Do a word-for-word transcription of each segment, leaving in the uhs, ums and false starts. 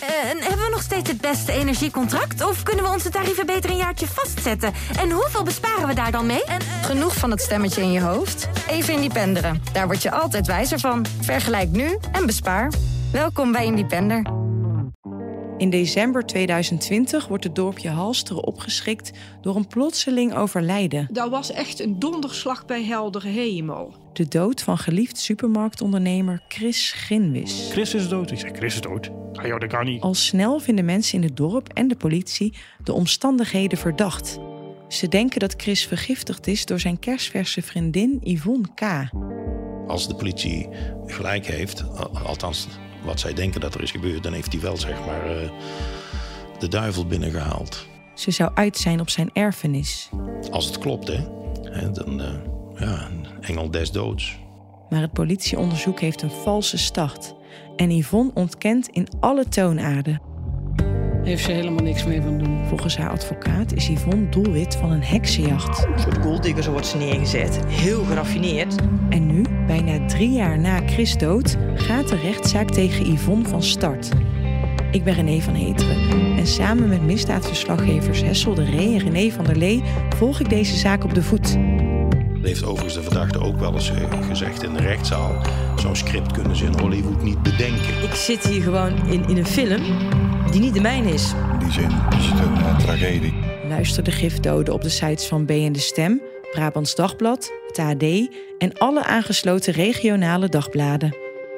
Uh, hebben we nog steeds het beste energiecontract? Of kunnen we onze tarieven beter een jaartje vastzetten? En hoeveel besparen we daar dan mee? En, uh... Genoeg van het stemmetje in je hoofd? Even Independeren. Daar word je altijd wijzer van. Vergelijk nu en bespaar. Welkom bij Independer. In december tweeduizend twintig wordt het dorpje Halsteren opgeschrikt door een plotseling overlijden. Dat was echt een donderslag bij heldere hemel. De dood van geliefd supermarktondernemer Chris Ginwis. Chris is dood. Ik zeg, Chris is dood. Ah, joh, dat kan niet. Al snel vinden mensen in het dorp en de politie de omstandigheden verdacht. Ze denken dat Chris vergiftigd is door zijn kersverse vriendin Yvonne K. Als de politie gelijk heeft, althans wat zij denken dat er is gebeurd, dan heeft hij wel zeg maar uh, de duivel binnengehaald. Ze zou uit zijn op zijn erfenis. Als het klopt, hè, dan uh, ja, een engel des doods. Maar het politieonderzoek heeft een valse start. En Yvonne ontkent in alle toonaarden. Heeft ze helemaal niks mee van doen. Volgens haar advocaat is Yvonne doelwit van een heksenjacht. Een soort golddigger, zo wordt ze neergezet. Heel geraffineerd. En nu, bijna drie jaar na Chris' dood, gaat de rechtszaak tegen Yvonne van start. Ik ben René van Heteren en samen met misdaadverslaggevers Hessel de Ree en René van der Lee volg ik deze zaak op de voet. Dat heeft overigens de verdachte ook wel eens gezegd in de rechtszaal. Zo'n script kunnen ze in Hollywood niet bedenken. Ik zit hier gewoon in, in een film die niet de mijne is. In die zin is het een uh, tragedie. Luister de gifdoden op de sites van B en De Stem, Brabants Dagblad, het A D en alle aangesloten regionale dagbladen.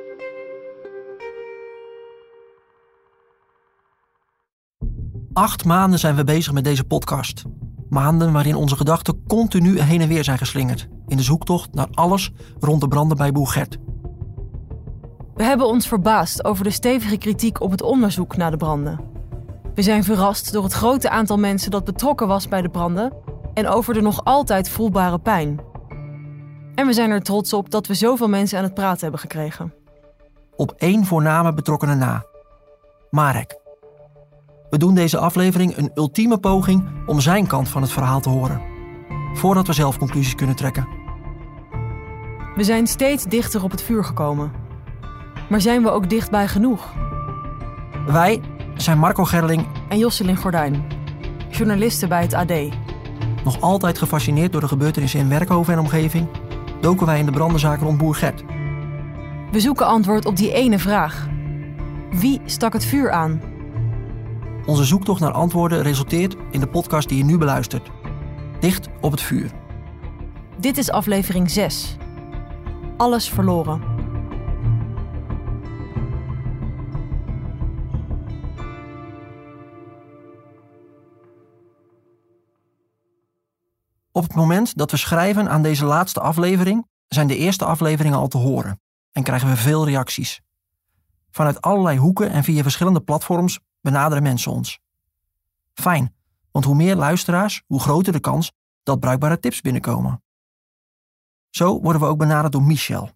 Acht maanden zijn we bezig met deze podcast. Maanden waarin onze gedachten continu heen en weer zijn geslingerd. In de zoektocht naar alles rond de branden bij Boer Gert. We hebben ons verbaasd over de stevige kritiek op het onderzoek naar de branden. We zijn verrast door het grote aantal mensen dat betrokken was bij de branden en over de nog altijd voelbare pijn. En we zijn er trots op dat we zoveel mensen aan het praten hebben gekregen. Op één voorname betrokkenen na. Marek. We doen deze aflevering een ultieme poging om zijn kant van het verhaal te horen. Voordat we zelf conclusies kunnen trekken. We zijn steeds dichter op het vuur gekomen. Maar zijn we ook dichtbij genoeg? Wij zijn Marco Gerling en Josselin Gordijn, journalisten bij het A D. Nog altijd gefascineerd door de gebeurtenissen in Werkhoven en omgeving, doken wij in de brandenzaak rond Boer Gert. We zoeken antwoord op die ene vraag. Wie stak het vuur aan? Onze zoektocht naar antwoorden resulteert in de podcast die je nu beluistert. Dicht op het vuur. Dit is aflevering zes. Alles verloren. Op het moment dat we schrijven aan deze laatste aflevering, zijn de eerste afleveringen al te horen en krijgen we veel reacties. Vanuit allerlei hoeken en via verschillende platforms benaderen mensen ons. Fijn, want hoe meer luisteraars, hoe groter de kans dat bruikbare tips binnenkomen. Zo worden we ook benaderd door Michel.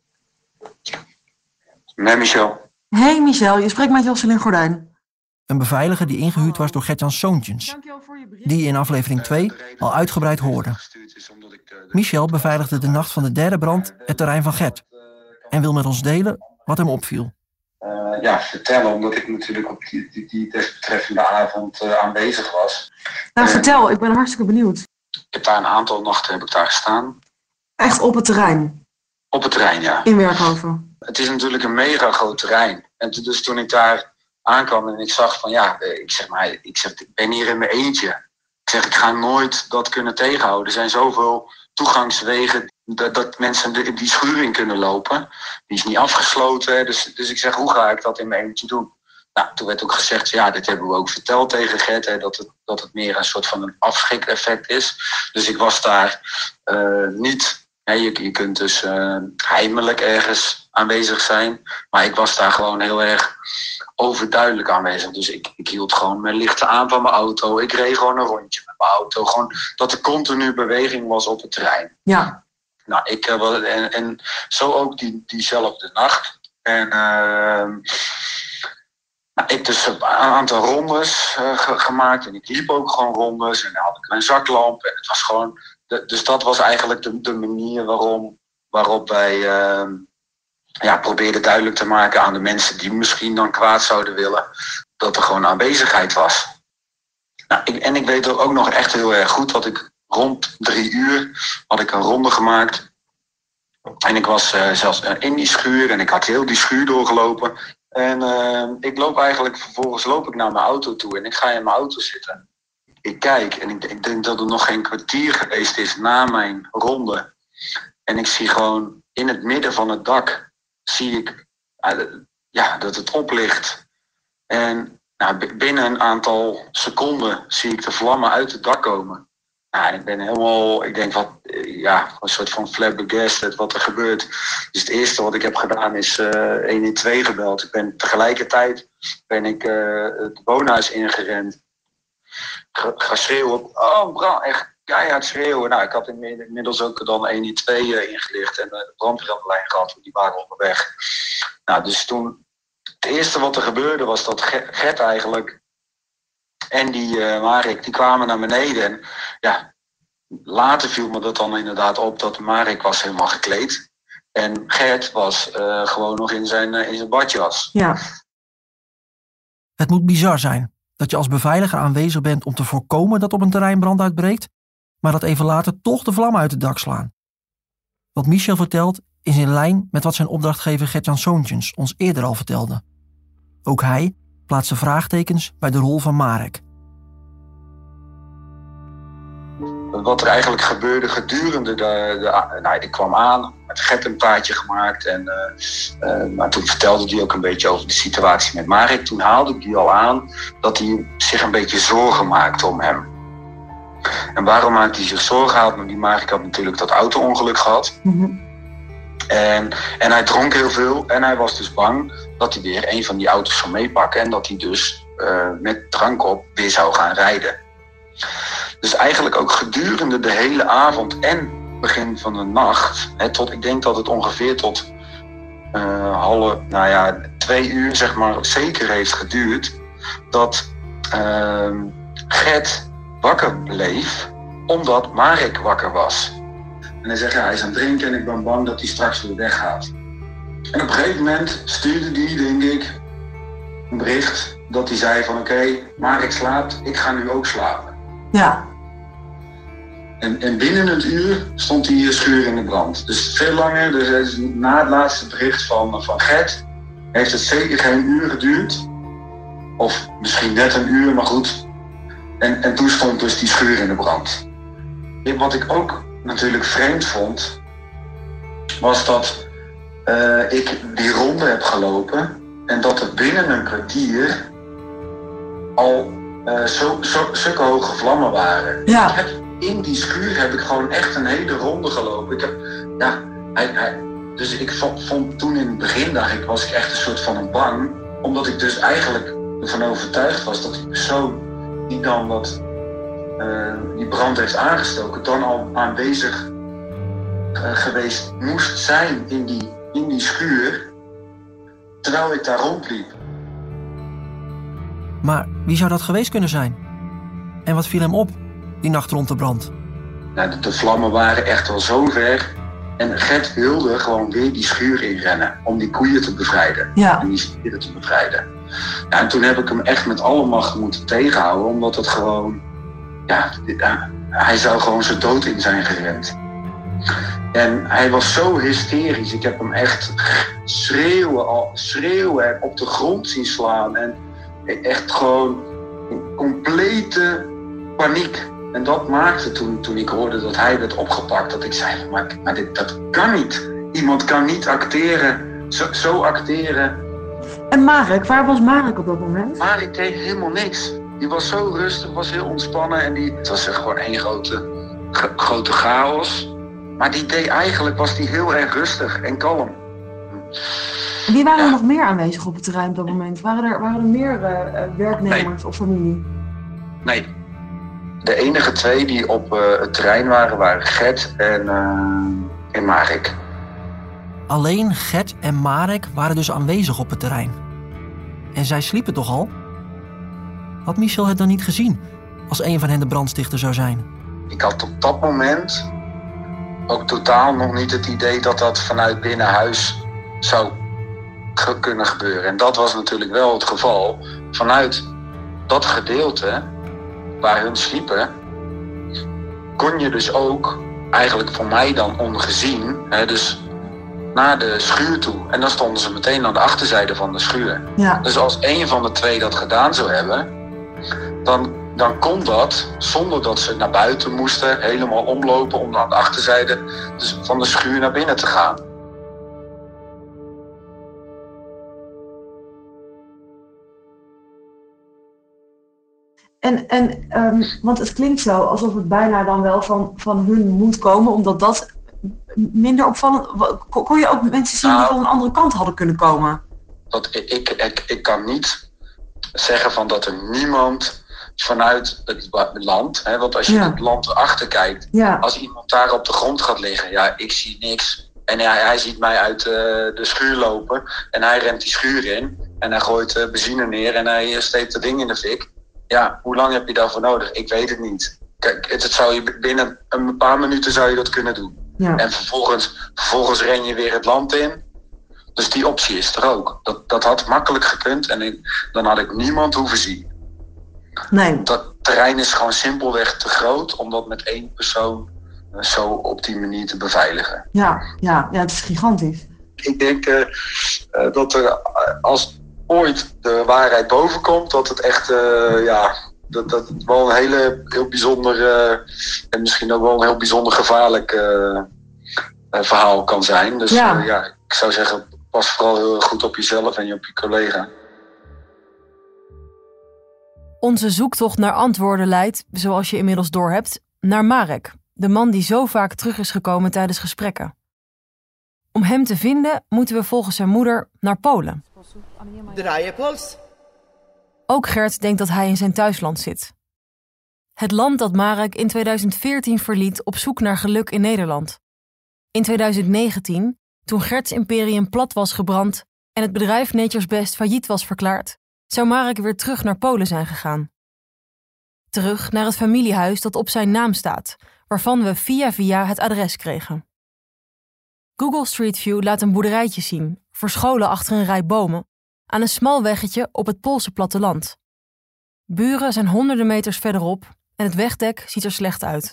Nee, Michel. Hey Michel, je spreekt met Josselin Gordijn. Een beveiliger die ingehuurd was door Gert-Jan Soontjens, die je in aflevering twee al uitgebreid hoorde. Michel beveiligde de nacht van de derde brand het terrein van Gert en wil met ons delen wat hem opviel. Uh, ja, vertellen, omdat ik natuurlijk op die, die, die desbetreffende avond uh, aanwezig was. Nou, uh, vertel, ik ben hartstikke benieuwd. Ik heb daar een aantal nachten heb ik daar gestaan. Echt op het terrein? Op het terrein, ja. In Werkhoven? Het is natuurlijk een mega groot terrein. En t- dus toen ik daar aankwam en ik zag van ja, ik zeg maar, ik, zeg, ik ben hier in mijn eentje. Ik zeg, ik ga nooit dat kunnen tegenhouden. Er zijn zoveel toegangswegen dat, dat mensen de, die schuur in kunnen lopen. Die is niet afgesloten. Dus, dus ik zeg, hoe ga ik dat in mijn eentje doen? Nou, toen werd ook gezegd, ja, dit hebben we ook verteld tegen Gert, hè, dat, het, dat het meer een soort van een afschrik-effect is. Dus ik was daar uh, niet... Ja, je, je kunt dus uh, heimelijk ergens aanwezig zijn. Maar ik was daar gewoon heel erg overduidelijk aanwezig. Dus ik, ik hield gewoon mijn lichten aan van mijn auto. Ik reed gewoon een rondje met mijn auto. Gewoon dat er continu beweging was op het terrein. Ja. Nou, ik, uh, en, en zo ook die, diezelfde nacht. En uh, nou, ik dus een aantal rondes uh, ge- gemaakt. En ik liep ook gewoon rondes. En dan had ik een zaklamp. En het was gewoon... De, dus dat was eigenlijk de, de manier waarom, waarop wij uh, ja, probeerde duidelijk te maken aan de mensen die misschien dan kwaad zouden willen, dat er gewoon aanwezigheid was. Nou, ik, en ik weet ook nog echt heel erg goed dat ik rond drie uur had ik een ronde gemaakt. En ik was uh, zelfs in die schuur en ik had heel die schuur doorgelopen. En uh, ik loop eigenlijk, vervolgens loop ik naar mijn auto toe en ik ga in mijn auto zitten. Ik kijk en ik, ik denk dat het nog geen kwartier geweest is na mijn ronde. En ik zie gewoon in het midden van het dak, zie ik uh, ja, dat het oplicht. En nou, binnen een aantal seconden zie ik de vlammen uit het dak komen. Nou, ik ben helemaal, ik denk wat, ja, een soort van flabbergasted wat er gebeurt. Dus het eerste wat ik heb gedaan is uh, honderdtwaalf gebeld. Ik ben tegelijkertijd ben ik uh, het woonhuis ingerend. Ga, ga schreeuwen, oh brand, echt keihard schreeuwen. Nou, ik had inmiddels ook dan honderdtwaalf uh, ingelicht en uh, de brandweer aan de lijn gehad, die waren onderweg. Nou, dus toen, het eerste wat er gebeurde was dat Gert eigenlijk en die uh, Marek, die kwamen naar beneden. En ja, later viel me dat dan inderdaad op dat Marek was helemaal gekleed. En Gert was uh, gewoon nog in zijn, uh, in zijn badjas. Ja. Het moet bizar zijn dat je als beveiliger aanwezig bent om te voorkomen dat op een terrein brand uitbreekt, maar dat even later toch de vlammen uit het dak slaan. Wat Michel vertelt is in lijn met wat zijn opdrachtgever Gert-Jan Soontjens ons eerder al vertelde. Ook hij plaatste vraagtekens bij de rol van Marek. Wat er eigenlijk gebeurde gedurende de... de nou, ik kwam aan, met Gert een praatje gemaakt. En, uh, uh, maar toen vertelde hij ook een beetje over de situatie met Marek. Toen haalde ik die al aan dat hij zich een beetje zorgen maakte om hem. En waarom maakte hij zich zorgen? Want die Marek had natuurlijk dat auto-ongeluk gehad. Mm-hmm. En, en hij dronk heel veel. En hij was dus bang dat hij weer een van die auto's zou meepakken. En dat hij dus uh, met drank op weer zou gaan rijden. Dus eigenlijk ook gedurende de hele avond en begin van de nacht, hè, tot, ik denk dat het ongeveer tot uh, half, nou ja, twee uur zeg maar zeker heeft geduurd, dat uh, Gert wakker bleef, omdat Marek wakker was. En hij zegt, ja, hij is aan het drinken en ik ben bang dat hij straks weer weggaat. En op een gegeven moment stuurde hij, denk ik, een bericht dat hij zei van oké, okay, Marek slaapt, ik ga nu ook slapen. Ja. En, en binnen het uur stond die schuur in de brand. Dus veel langer, dus na het laatste bericht van, van Gert, heeft het zeker geen uur geduurd. Of misschien net een uur, maar goed. En, en toen stond dus die schuur in de brand. En wat ik ook natuurlijk vreemd vond, was dat uh, ik die ronde heb gelopen en dat er binnen een kwartier al uh, zo, zo, zulke hoge vlammen waren. Ja. Ik heb, in die schuur heb ik gewoon echt een hele ronde gelopen. Ik heb, ja, hij, hij, dus ik vond, vond toen in het begin, dacht ik, was ik echt een soort van een bang, omdat ik dus eigenlijk ervan overtuigd was dat die persoon die dan dat Uh, die brand heeft aangestoken, dan al aanwezig uh, geweest moest zijn in die, in die schuur, terwijl ik daar rondliep. Maar wie zou dat geweest kunnen zijn? En wat viel hem op, die nacht rond de brand? Nou, de, de vlammen waren echt wel zo ver. En Gert wilde gewoon weer die schuur inrennen om die koeien te bevrijden. Ja. En die stieren te bevrijden. Ja, en toen heb ik hem echt met alle macht moeten tegenhouden, omdat het gewoon... Ja, hij zou gewoon zo dood in zijn gerend. En hij was zo hysterisch. Ik heb hem echt schreeuwen, al, schreeuwen en op de grond zien slaan. En echt gewoon in complete paniek. En dat maakte toen, toen ik hoorde dat hij werd opgepakt, dat ik zei, maar, maar dit, dat kan niet. Iemand kan niet acteren, zo, zo acteren. En Marek, waar was Marek op dat moment? Marek deed helemaal niks. Die was zo rustig, was heel ontspannen en die, het was gewoon één grote, g- grote chaos. Maar die deed eigenlijk, was die heel erg rustig en kalm. Wie waren ja. er nog meer aanwezig op het terrein op dat moment? Waren er, waren er meer uh, werknemers nee. of familie? Nee. De enige twee die op uh, het terrein waren, waren Gert en, uh, en Marek. Alleen Gert en Marek waren dus aanwezig op het terrein. En zij sliepen toch al? Had Michel het dan niet gezien als een van hen de brandstichter zou zijn? Ik had op dat moment ook totaal nog niet het idee dat dat vanuit binnen huis zou ge- kunnen gebeuren. En dat was natuurlijk wel het geval. Vanuit dat gedeelte waar hun sliepen, kon je dus ook, eigenlijk voor mij dan ongezien, hè, dus naar de schuur toe. En dan stonden ze meteen aan de achterzijde van de schuur. Ja. Dus als één van de twee dat gedaan zou hebben, dan, dan kon dat zonder dat ze naar buiten moesten, helemaal omlopen om aan de achterzijde dus van de schuur naar binnen te gaan. En, en um, want het klinkt zo alsof het bijna dan wel van, van hun moet komen, omdat dat minder opvallend... Kon je ook mensen zien die nou, van een andere kant hadden kunnen komen? Dat, ik, ik, ik, ik kan niet zeggen van dat er niemand vanuit het land, hè, want als je Ja. het land erachter kijkt, Ja. als iemand daar op de grond gaat liggen, ja, ik zie niks. En hij, hij ziet mij uit uh, de schuur lopen en hij rent die schuur in en hij gooit uh, benzine neer en hij uh, steekt dat ding in de fik. Ja, hoe lang heb je daarvoor nodig? Ik weet het niet. Kijk, het, het zou je binnen een paar minuten zou je dat kunnen doen. Ja. En vervolgens, vervolgens ren je weer het land in. Dus die optie is er ook. Dat, dat had makkelijk gekund en ik, dan had ik niemand hoeven zien. Nee. Dat terrein is gewoon simpelweg te groot om dat met één persoon uh, zo op die manier te beveiligen. Ja, ja, ja, het is gigantisch. Ik denk uh, uh, dat er, uh, als ooit de waarheid boven komt, dat het echt, uh, ja, dat, dat het wel een hele, heel bijzonder uh, en misschien ook wel een heel bijzonder gevaarlijk uh, uh, verhaal kan zijn. Dus Ja. Uh, ja, ik zou zeggen, pas vooral heel erg goed op jezelf en op je collega. Onze zoektocht naar antwoorden leidt, zoals je inmiddels doorhebt, naar Marek, de man die zo vaak terug is gekomen tijdens gesprekken. Om hem te vinden moeten we volgens zijn moeder naar Polen. Draai pols. Ook Gert denkt dat hij in zijn thuisland zit. Het land dat Marek in tweeduizend veertien verliet op zoek naar geluk in Nederland. In tweeduizend negentien, toen Gerts imperium plat was gebrand en het bedrijf Nature's Best failliet was verklaard, zou Marek weer terug naar Polen zijn gegaan. Terug naar het familiehuis dat op zijn naam staat, waarvan we via via het adres kregen. Google Street View laat een boerderijtje zien, verscholen achter een rij bomen, aan een smal weggetje op het Poolse platteland. Buren zijn honderden meters verderop en het wegdek ziet er slecht uit.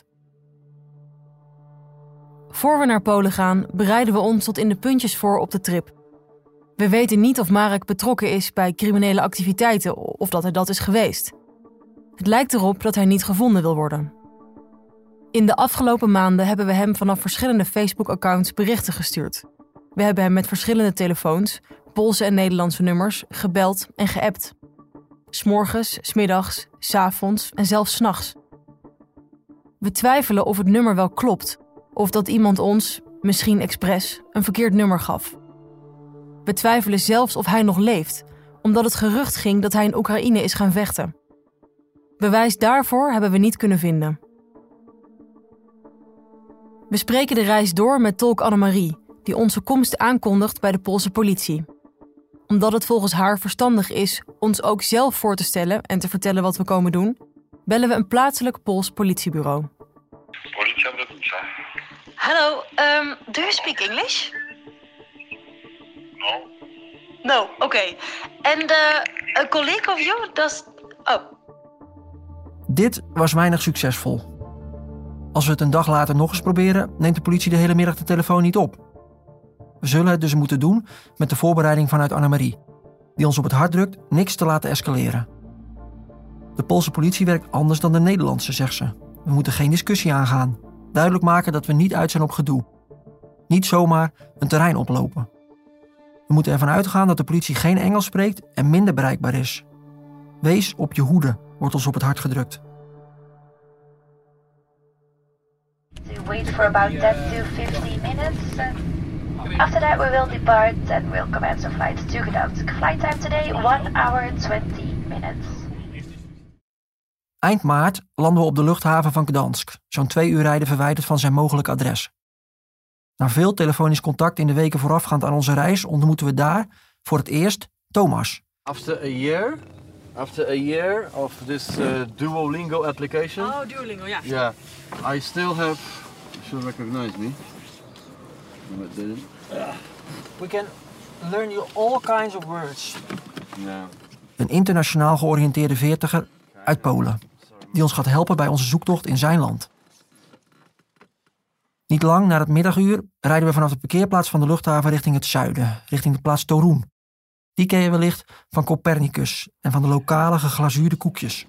Voor we naar Polen gaan, bereiden we ons tot in de puntjes voor op de trip. We weten niet of Marek betrokken is bij criminele activiteiten of dat hij dat is geweest. Het lijkt erop dat hij niet gevonden wil worden. In de afgelopen maanden hebben we hem vanaf verschillende Facebook-accounts berichten gestuurd. We hebben hem met verschillende telefoons, Poolse en Nederlandse nummers, gebeld en geappt. 'S Morgens, 's middags, 's avonds en zelfs 's nachts. We twijfelen of het nummer wel klopt, of dat iemand ons, misschien expres, een verkeerd nummer gaf. We twijfelen zelfs of hij nog leeft, omdat het gerucht ging dat hij in Oekraïne is gaan vechten. Bewijs daarvoor hebben we niet kunnen vinden. We spreken de reis door met tolk Annemarie, die onze komst aankondigt bij de Poolse politie. Omdat het volgens haar verstandig is ons ook zelf voor te stellen en te vertellen wat we komen doen, bellen we een plaatselijk Pools politiebureau. Policja Brodnica. Hello, um, do you speak English? No. No, oké. Okay. And uh, a colleague of you does... Oh. Dit was weinig succesvol. Als we het een dag later nog eens proberen, neemt de politie de hele middag de telefoon niet op. We zullen het dus moeten doen met de voorbereiding vanuit Annemarie, die ons op het hart drukt niks te laten escaleren. De Poolse politie werkt anders dan de Nederlandse, zegt ze. We moeten geen discussie aangaan. Duidelijk maken dat we niet uit zijn op gedoe. Niet zomaar een terrein oplopen. We moeten ervan uitgaan dat de politie geen Engels spreekt en minder bereikbaar is. Wees op je hoede, wordt ons op het hart gedrukt. Wait for about ten to fifteen minutes. After that we will depart and we'll commence a flight to Gdansk. Flight time today one hour twenty minutes. Eind maart landen we op de luchthaven van Gdansk, zo'n twee uur rijden verwijderd van zijn mogelijk adres. Na veel telefonisch contact in de weken voorafgaand aan onze reis ontmoeten we daar voor het eerst Thomas. After a year, after a year of this uh, Duolingo application. Oh, Duolingo, ja. Yeah, I still have. You should recognize me. No, it didn't. We can learn you all kinds of words. Yeah. Een internationaal georiënteerde veertiger uit Polen, die ons gaat helpen bij onze zoektocht in zijn land. Niet lang na het middaguur rijden we vanaf de parkeerplaats van de luchthaven richting het zuiden, richting de plaats Torun. Die ken je wellicht van Copernicus en van de lokale geglazuurde koekjes.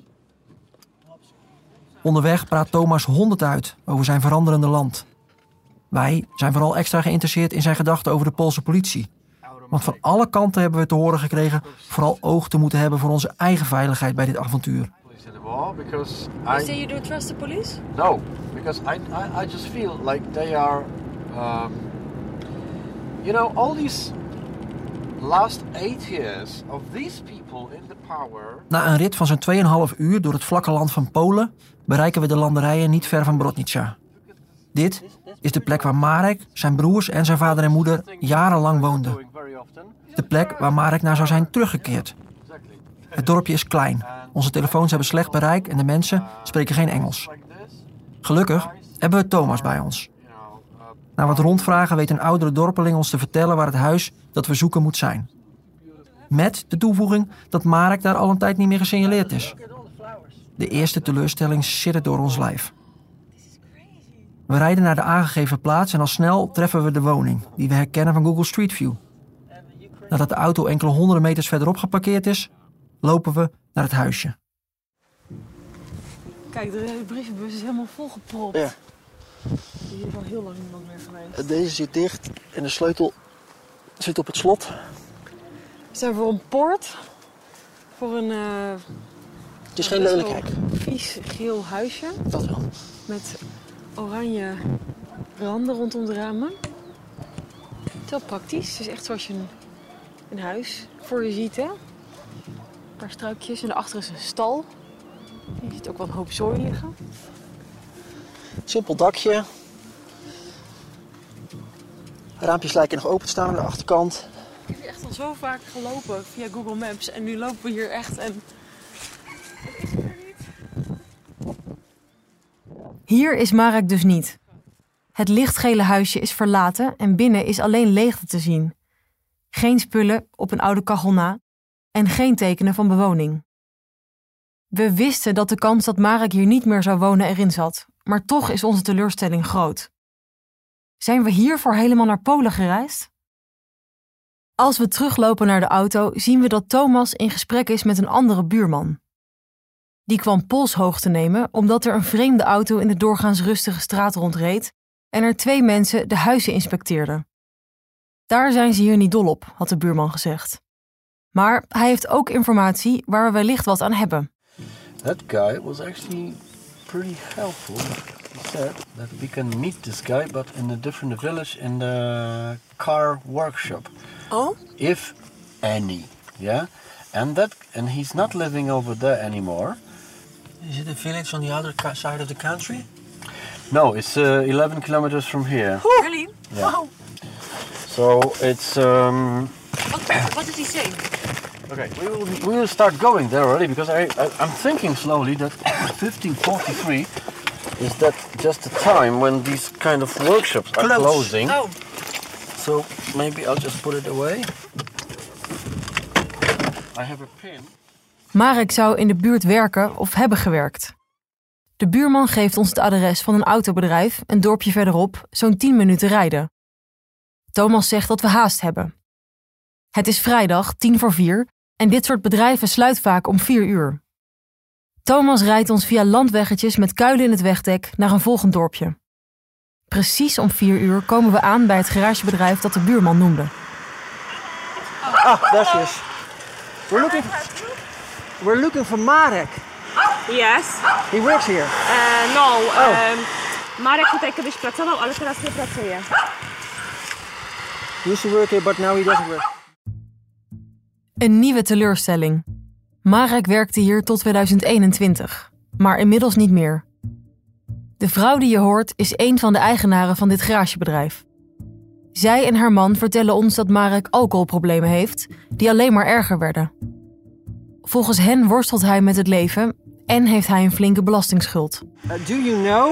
Onderweg praat Thomas honderd uit over zijn veranderende land. Wij zijn vooral extra geïnteresseerd in zijn gedachten over de Poolse politie. Want van alle kanten hebben we te horen gekregen vooral oog te moeten hebben voor onze eigen veiligheid bij dit avontuur. Because You I say you don't trust the police? no, because I, I I just feel like they are, um, you know, all these last eight years of these people in the power. Na een rit van zo'n twee komma vijf uur door het vlakke land van Polen bereiken we de landerijen niet ver van Brodnica. Dit is de plek waar Marek, zijn broers en zijn vader en moeder jarenlang woonden. De plek waar Marek naar zou zijn teruggekeerd. Het dorpje is klein. Onze telefoons hebben slecht bereik en de mensen spreken geen Engels. Gelukkig hebben we Thomas bij ons. Na wat rondvragen weet een oudere dorpeling ons te vertellen waar het huis dat we zoeken moet zijn. Met de toevoeging dat Marek daar al een tijd niet meer gesignaleerd is. De eerste teleurstelling siddert door ons lijf. We rijden naar de aangegeven plaats en al snel treffen we de woning, die we herkennen van Google Street View. Nadat de auto enkele honderden meters verderop geparkeerd is, lopen we naar het huisje. Kijk, de brievenbus is helemaal volgepropt. Ja. Hier is al heel lang niemand meer geweest. Deze zit dicht en de sleutel zit op het slot. We zijn voor een poort. Voor een... Uh, het is geen lelijkheid. Vies geel huisje. Dat wel. Met oranje randen rondom de ramen. Het is wel praktisch. Het is echt zoals je een, een huis voor je ziet, hè. Een paar struikjes en daarachter is een stal. Je ziet ook wel een hoop zooi liggen. Simpel dakje. Raampjes lijken nog open te staan aan de achterkant. Ik heb hier echt al zo vaak gelopen via Google Maps en nu lopen we hier echt en... Het is er niet. Hier is Marek dus niet. Het lichtgele huisje is verlaten en binnen is alleen leegte te zien. Geen spullen op een oude kachel na en geen tekenen van bewoning. We wisten dat de kans dat Marek hier niet meer zou wonen erin zat, maar toch is onze teleurstelling groot. Zijn we hiervoor helemaal naar Polen gereisd? Als we teruglopen naar de auto, zien we dat Thomas in gesprek is met een andere buurman. Die kwam polshoogte nemen omdat er een vreemde auto in de doorgaans rustige straat rondreed en er twee mensen de huizen inspecteerden. Daar zijn ze hier niet dol op, had de buurman gezegd. Maar hij heeft ook informatie waar we wellicht wat aan hebben. That guy was actually pretty helpful. He said that we can meet this guy, but in a different village in the car workshop. Oh? If any, yeah. And that, and he's not living over there anymore. Is it a village on the other side of the country? No, it's uh, eleven kilometers from here. Really? Yeah. Wow. So it's. Um, what, what did he say? Okay, we will, we will start going there already because I, I I'm thinking slowly that fifteen forty-three is that just the time when these kind of workshops are Close. closing. Oh. So maybe I'll just put it away. I have a pin. Marek zou in de buurt werken of hebben gewerkt. De buurman geeft ons het adres van een autobedrijf, een dorpje verderop, zo'n tien minuten rijden. Thomas zegt dat we haast hebben. Het is vrijdag, tien voor vier, en dit soort bedrijven sluit vaak om vier uur. Thomas rijdt ons via landweggetjes met kuilen in het wegdek naar een volgend dorpje. Precies om vier uur komen we aan bij het garagebedrijf dat de buurman noemde. Ah, daar she is. We're looking, we're looking for Marek. Yes. He works here. Uh, no. Oh. Um, Marek tutaj kiedyś pracował, ale teraz nie pracuje. He used to work here, but now he doesn't work. Een nieuwe teleurstelling. Marek werkte hier tot tweeduizend eenentwintig, maar inmiddels niet meer. De vrouw die je hoort is een van de eigenaren van dit garagebedrijf. Zij en haar man vertellen ons dat Marek alcoholproblemen heeft, die alleen maar erger werden. Volgens hen worstelt hij met het leven en heeft hij een flinke belastingsschuld. Uh, do you know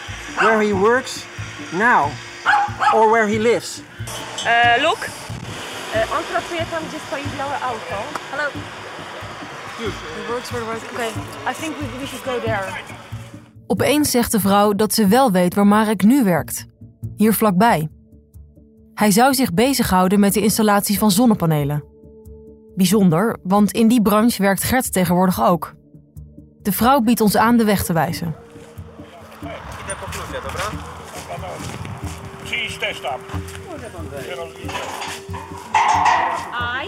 where he works now? Or where he lives? Uh, look. On pracuje tam, gdzie stoi białe auto. Hallo. The words were the words. Okay, I think we, we should go there. Opeens zegt de vrouw dat ze wel weet waar Marek nu werkt. Hier vlakbij. Hij zou zich bezighouden met de installatie van zonnepanelen. Bijzonder, want in die branche werkt Gert tegenwoordig ook. De vrouw biedt ons aan de weg te wijzen. Idę po klucze, dobra? Przyjdź też tam. I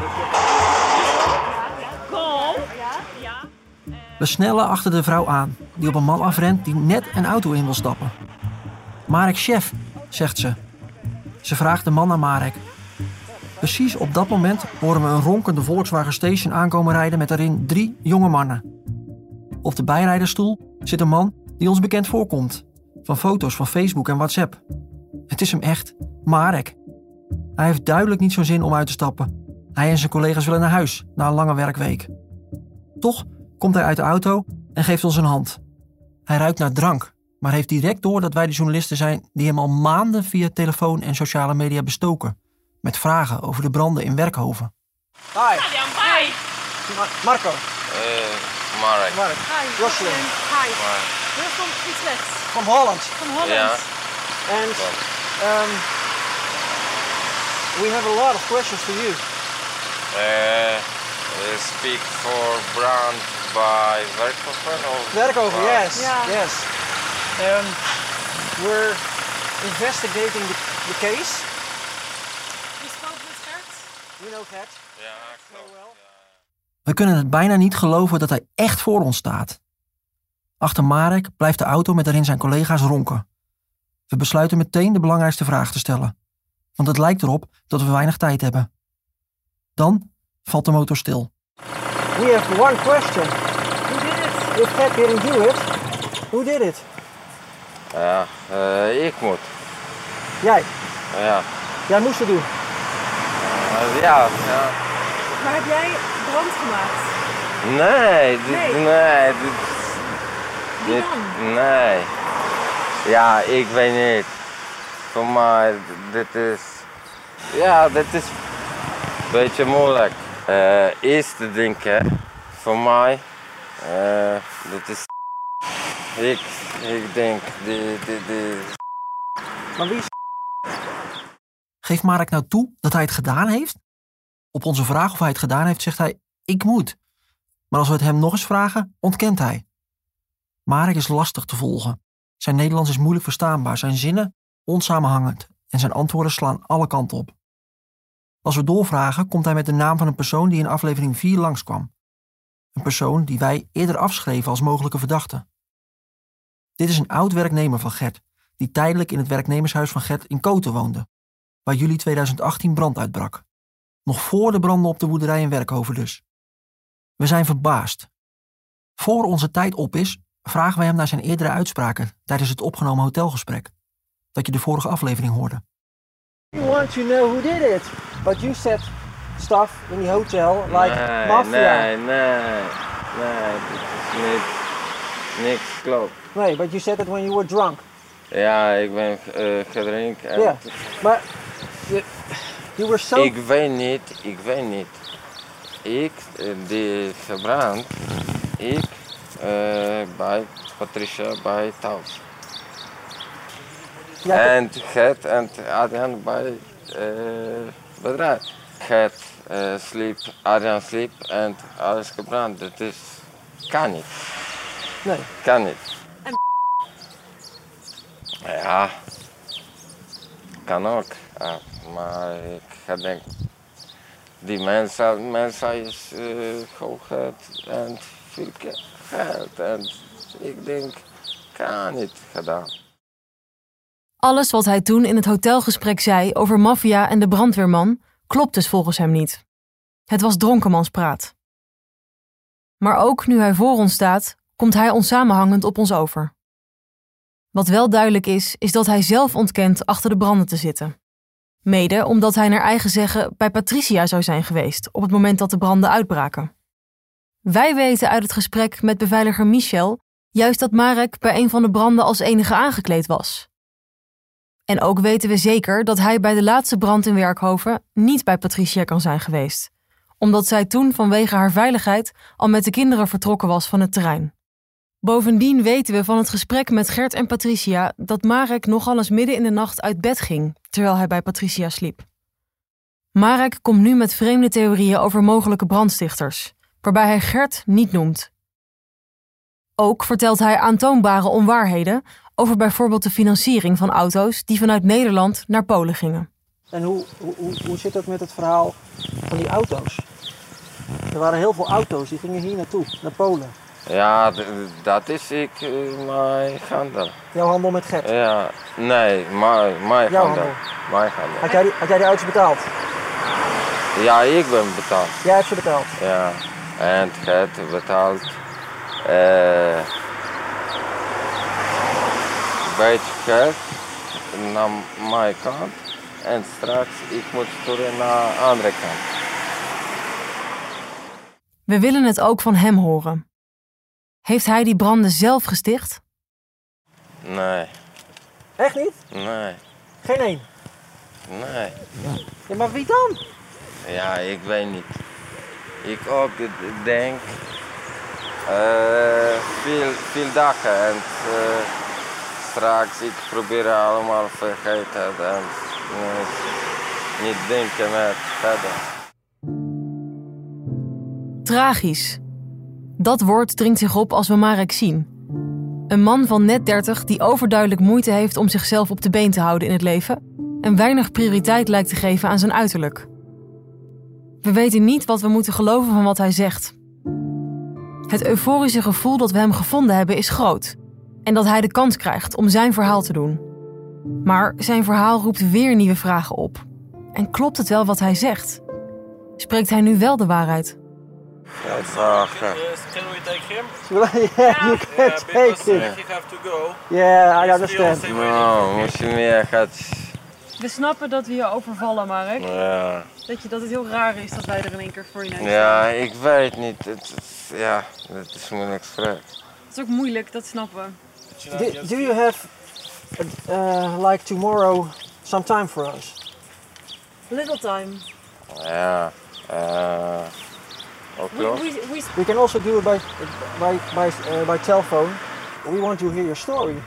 go. We snellen achter de vrouw aan, die op een man afrent die net een auto in wil stappen. Marek, chef, zegt ze. Ze vraagt de man naar Marek. Precies op dat moment horen we een ronkende Volkswagen Station aankomen rijden met daarin drie jonge mannen. Op de bijrijdersstoel zit een man die ons bekend voorkomt. Van foto's van Facebook en WhatsApp. Het is hem echt, Marek. Hij heeft duidelijk niet zo'n zin om uit te stappen. Hij en zijn collega's willen naar huis na een lange werkweek. Toch komt hij uit de auto en geeft ons een hand. Hij ruikt naar drank, maar heeft direct door dat wij de journalisten zijn die hem al maanden via telefoon en sociale media bestoken. Met vragen over de branden in Werkhoven. Hi. Hi. Marco. Uh, Marek. Marek. Hi. Jocelyn. Hi. Marek. We're from Utrecht. From Holland. From Holland. Yeah. And um, we have a lot of questions for you. Uh, uh, speak for brand by Werkhoven or Werkhoven, by... yes. Yeah. Yes. Um, we're investigating the, the case. You spoke with Gert? You know Gert? Ja, Very well. We kunnen het bijna niet geloven dat hij echt voor ons staat. Achter Marek blijft de auto met daarin zijn collega's ronken. We besluiten meteen de belangrijkste vraag te stellen. Want het lijkt erop dat we weinig tijd hebben. Dan valt de motor stil. We have one question. Who did it? If Gert didn't do it, who did it? Ja, uh, ik moet. Jij? Ja. Jij moest het doen? Uh, ja, ja. Maar heb jij brand gemaakt? Nee, dit, Nee. nee, dit, Wie dit, dan? nee. Ja, ik weet niet. Voor mij, dit is, ja, dit is een beetje moeilijk. Uh, eerste ding, hè, voor mij, uh, dit is, ik, ik denk, die, die, die. Maar wie is... Geeft Marek nou toe dat hij het gedaan heeft? Op onze vraag of hij het gedaan heeft, zegt hij, ik moet. Maar als we het hem nog eens vragen, ontkent hij. Marek is lastig te volgen. Zijn Nederlands is moeilijk verstaanbaar, zijn zinnen onsamenhangend en zijn antwoorden slaan alle kanten op. Als we doorvragen, komt hij met de naam van een persoon die in aflevering vier langskwam. Een persoon die wij eerder afschreven als mogelijke verdachte. Dit is een oud werknemer van Gert, die tijdelijk in het werknemershuis van Gert in Koten woonde, waar juli tweeduizend achttien brand uitbrak. Nog voor de branden op de boerderij in Werkhoven dus. We zijn verbaasd. Voor onze tijd op is, vragen wij hem naar zijn eerdere uitspraken tijdens het opgenomen hotelgesprek, dat je de vorige aflevering hoorde. We want to know who did it, but you said stuff in the hotel like nee, mafia. Nee, nee, nee, dit is niet, niks klopt. Nee, but you said it when you were drunk. Ja, ik ben uh, gedronken. En Ja, maar je, you were so... Ik weet niet, ik weet niet. Ik, uh, die gebrand, ik uh, bij Patricia bij thuis. Ja, en Gert en Adriaan bij uh, bedrijf. Gert uh, sliep, Adriaan sliep en alles gebrand. Dat is, kan niet. Nee. Kan niet. En Ja, kan ook. Ja, maar ik ga denken, die mensen, mensen is uh, gewoon geld en veel geld. En ik denk, kan niet gedaan. Alles wat hij toen in het hotelgesprek zei over maffia en de brandweerman klopt dus volgens hem niet. Het was dronkenmanspraat. Maar ook nu hij voor ons staat, komt hij onsamenhangend op ons over. Wat wel duidelijk is, is dat hij zelf ontkent achter de branden te zitten. Mede omdat hij naar eigen zeggen bij Patricia zou zijn geweest op het moment dat de branden uitbraken. Wij weten uit het gesprek met beveiliger Michel juist dat Marek bij een van de branden als enige aangekleed was. En ook weten we zeker dat hij bij de laatste brand in Werkhoven niet bij Patricia kan zijn geweest. Omdat zij toen vanwege haar veiligheid al met de kinderen vertrokken was van het terrein. Bovendien weten we van het gesprek met Gert en Patricia dat Marek nogal eens midden in de nacht uit bed ging, terwijl hij bij Patricia sliep. Marek komt nu met vreemde theorieën over mogelijke brandstichters, waarbij hij Gert niet noemt. Ook vertelt hij aantoonbare onwaarheden over bijvoorbeeld de financiering van auto's die vanuit Nederland naar Polen gingen. En hoe, hoe, hoe zit het met het verhaal van die auto's? Er waren heel veel auto's die gingen hier naartoe, naar Polen. Ja, d- dat is ik, uh, mijn handel. Jouw handel met Gert? Ja, nee, mijn, mijn Jouw handel. handel? Mijn handel. Had jij, die, had jij die auto's betaald? Ja, ik ben betaald. Jij hebt ze betaald? Ja, en Gert betaalt. Uh, beetje geld naar mijn kant en straks ik moet sturen naar de andere kant. We willen het ook van hem horen. Heeft hij die branden zelf gesticht? Nee. Echt niet? Nee. Geen één? Nee. Ja, maar wie dan? Ja, ik weet niet. Ik ook denk uh, veel, veel dagen en uh, straks ik probeer allemaal vergeten en niet, niet denken meer verder. Tragisch. Dat woord dringt zich op als we Marek zien. Een man van net dertig die overduidelijk moeite heeft om zichzelf op de been te houden in het leven en weinig prioriteit lijkt te geven aan zijn uiterlijk. We weten niet wat we moeten geloven van wat hij zegt. Het euforische gevoel dat we hem gevonden hebben is groot en dat hij de kans krijgt om zijn verhaal te doen. Maar zijn verhaal roept weer nieuwe vragen op. En klopt het wel wat hij zegt? Spreekt hij nu wel de waarheid? Vragen. Can we take him? Yeah, you can Yeah, take because him. uh, he have to go. Yeah, I understand. Nou, moest je meer gaan. We snappen dat we je overvallen, Marek. Ja. Dat, je, dat het heel raar is dat wij er in één keer voor je neus staan. Ja, ik weet niet. Het, het, ja, het is moeilijk vraag. Het is ook moeilijk, dat snappen we. Do, do you have, uh, like tomorrow, some time for us? Little time. Ja, uh, We, we, we... We can also do it by, by, by, uh, by telephone. We want to hear your story.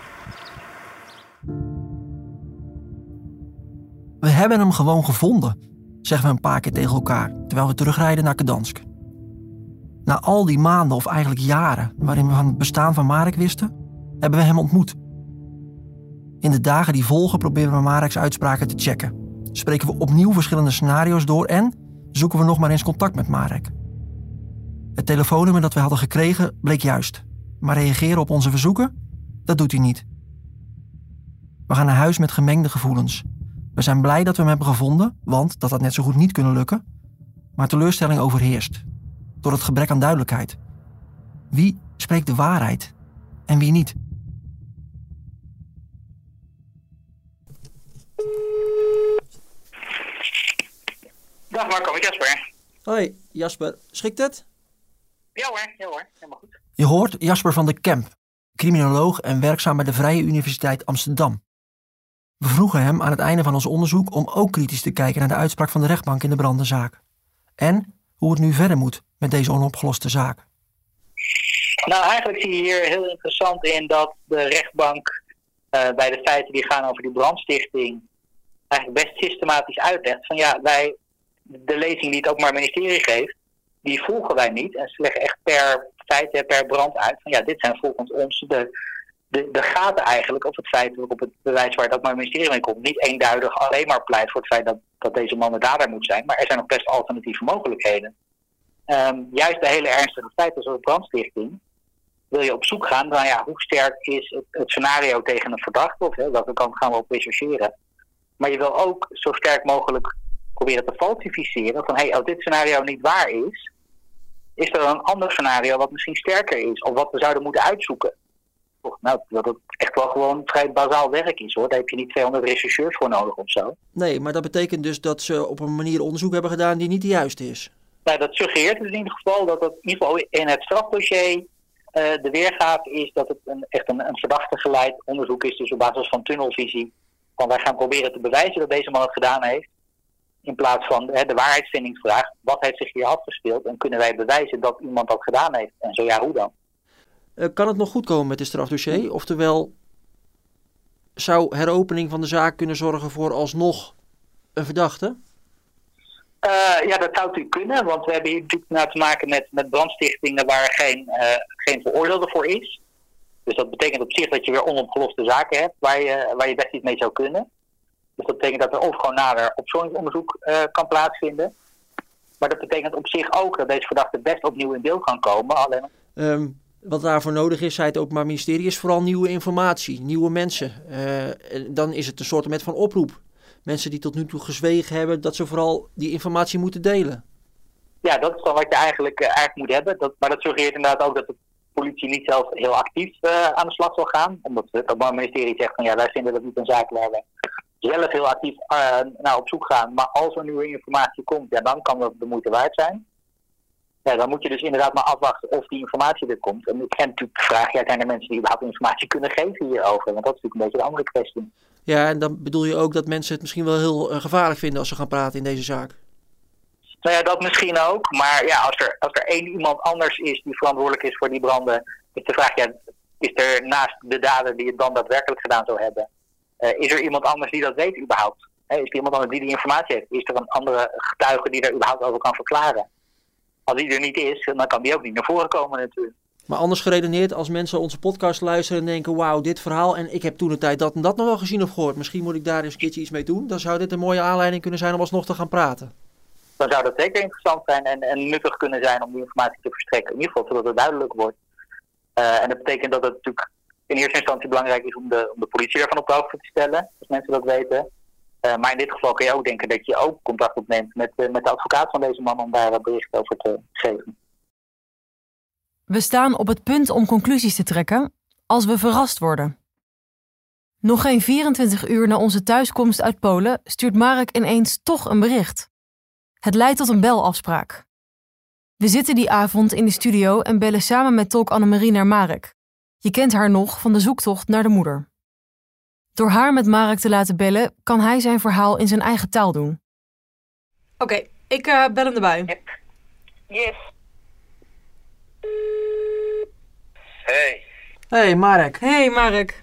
We hebben hem gewoon gevonden, zeggen we een paar keer tegen elkaar, terwijl we terugrijden naar Gdansk. Na al die maanden of eigenlijk jaren waarin we van het bestaan van Marek wisten, hebben we hem ontmoet. In de dagen die volgen proberen we Marek's uitspraken te checken. Spreken we opnieuw verschillende scenario's door en zoeken we nog maar eens contact met Marek. Het telefoonnummer dat we hadden gekregen bleek juist, maar reageren op onze verzoeken, dat doet hij niet. We gaan naar huis met gemengde gevoelens. We zijn blij dat we hem hebben gevonden, want dat had net zo goed niet kunnen lukken. Maar teleurstelling overheerst. Door het gebrek aan duidelijkheid. Wie spreekt de waarheid en wie niet? Dag Marco, met Jasper. Hoi, Jasper. Schikt het? Ja hoor, ja hoor, helemaal goed. Je hoort Jasper van der Kemp, criminoloog en werkzaam bij de Vrije Universiteit Amsterdam. We vroegen hem aan het einde van ons onderzoek om ook kritisch te kijken naar de uitspraak van de rechtbank in de brandenzaak. En hoe het nu verder moet met deze onopgeloste zaak. Nou, eigenlijk zie je hier heel interessant in dat de rechtbank uh, bij de feiten die gaan over die brandstichting eigenlijk best systematisch uitlegt van ja, wij, de lezing die het Openbaar Ministerie geeft, die volgen wij niet. En ze leggen echt per feit, per brand uit van ja, dit zijn volgens ons de, de, de gaten eigenlijk op het feit, op het bewijs waar het Openbaar Ministerie mee komt. Niet eenduidig alleen maar pleit voor het feit dat, dat deze man de dader moet zijn, maar er zijn nog best alternatieve mogelijkheden. Um, juist de hele ernstige feiten zoals brandstichting wil je op zoek gaan naar ja, hoe sterk is het, het scenario tegen een verdachte, of hè, welke kant gaan we op rechercheren. Maar je wil ook zo sterk mogelijk proberen te falsificeren van hey, als dit scenario niet waar is, is er dan een ander scenario wat misschien sterker is, of wat we zouden moeten uitzoeken. Nou, dat het echt wel gewoon vrij bazaal werk is hoor. Daar heb je niet tweehonderd rechercheurs voor nodig of zo. Nee, maar dat betekent dus dat ze op een manier onderzoek hebben gedaan die niet de juiste is. Nou, dat suggereert in ieder geval dat het in ieder geval in het strafdossier uh, de weergave is dat het een, echt een, een verdachte geleid onderzoek is, dus op basis van tunnelvisie. Van wij gaan proberen te bewijzen dat deze man het gedaan heeft. In plaats van hè, de waarheidsvindingsvraag. Wat heeft zich hier afgespeeld? En kunnen wij bewijzen dat iemand dat gedaan heeft? En zo ja, hoe dan? Uh, kan het nog goed komen met dit strafdossier? Oftewel, zou heropening van de zaak kunnen zorgen voor alsnog een verdachte? Uh, ja, dat zou natuurlijk kunnen. Want we hebben hier natuurlijk nou te maken met, met brandstichtingen waar geen, uh, geen veroordeelde voor is. Dus dat betekent op zich dat je weer onopgeloste zaken hebt waar je, waar je best iets mee zou kunnen. Dus dat betekent dat er of gewoon nader opsporingsonderzoek uh, kan plaatsvinden. Maar dat betekent op zich ook dat deze verdachte best opnieuw in beeld kan komen. Alleen... Um, wat daarvoor nodig is, zei het Openbaar Ministerie, is vooral nieuwe informatie, nieuwe mensen. Uh, dan is het een soort met van oproep. Mensen die tot nu toe gezwegen hebben, dat ze vooral die informatie moeten delen. Ja, dat is dan wat je eigenlijk, uh, eigenlijk moet hebben. Dat, maar dat suggereert inderdaad ook dat de politie niet zelf heel actief uh, aan de slag zal gaan. Omdat het Openbaar Ministerie zegt van ja, wij vinden dat niet een zaak waar we zelf heel actief uh, naar op zoek gaan. Maar als er nieuwe informatie komt, ja, dan kan dat de moeite waard zijn. Ja, dan moet je dus inderdaad maar afwachten of die informatie er komt. En ik ken natuurlijk de vraag, ja, zijn er mensen die überhaupt informatie kunnen geven hierover? Want dat is natuurlijk een beetje een andere kwestie. Ja, en dan bedoel je ook dat mensen het misschien wel heel uh, gevaarlijk vinden als ze gaan praten in deze zaak? Nou ja, dat misschien ook. Maar ja, als er, als er één iemand anders is die verantwoordelijk is voor die branden, is de vraag, ja, is er naast de dader die het dan daadwerkelijk gedaan zou hebben, uh, is er iemand anders die dat weet überhaupt? He, is er iemand anders die die informatie heeft? Is er een andere getuige die er überhaupt over kan verklaren? Als die er niet is, dan kan die ook niet naar voren komen natuurlijk. Maar anders geredeneerd, als mensen onze podcast luisteren en denken, wauw, dit verhaal, en ik heb toen de tijd dat en dat nog wel gezien of gehoord, misschien moet ik daar eens een keertje iets mee doen, dan zou dit een mooie aanleiding kunnen zijn om alsnog te gaan praten. Dan zou dat zeker interessant zijn en, en nuttig kunnen zijn om die informatie te verstrekken. In ieder geval zodat het duidelijk wordt. Uh, en dat betekent dat het natuurlijk in eerste instantie belangrijk is om de, om de politie ervan op de hoogte te stellen, als mensen dat weten. Uh, maar in dit geval kun je ook denken dat je ook contact opneemt met, uh, met de advocaat van deze man om daar een bericht over te geven. We staan op het punt om conclusies te trekken als we verrast worden. Nog geen vierentwintig uur na onze thuiskomst uit Polen stuurt Marek ineens toch een bericht. Het leidt tot een belafspraak. We zitten die avond in de studio en bellen samen met tolk Annemarie naar Marek. Je kent haar nog van de zoektocht naar de moeder. Door haar met Marek te laten bellen, kan hij zijn verhaal in zijn eigen taal doen. Oké, okay, ik uh, bel hem erbij. Yep. Yes. Hey. Hey Marek. Hey Marek.